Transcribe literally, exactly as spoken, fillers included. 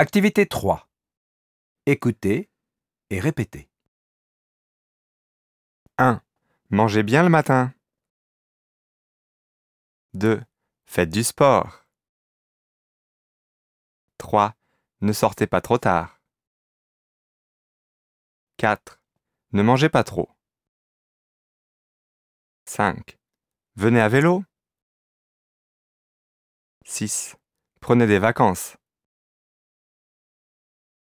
Activité trois. Écoutez et répétez. un. Mangez bien le matin. deux. Faites du sport. trois. Ne sortez pas trop tard. quatre. Ne mangez pas trop. cinq. Venez à vélo. six. Prenez des vacances.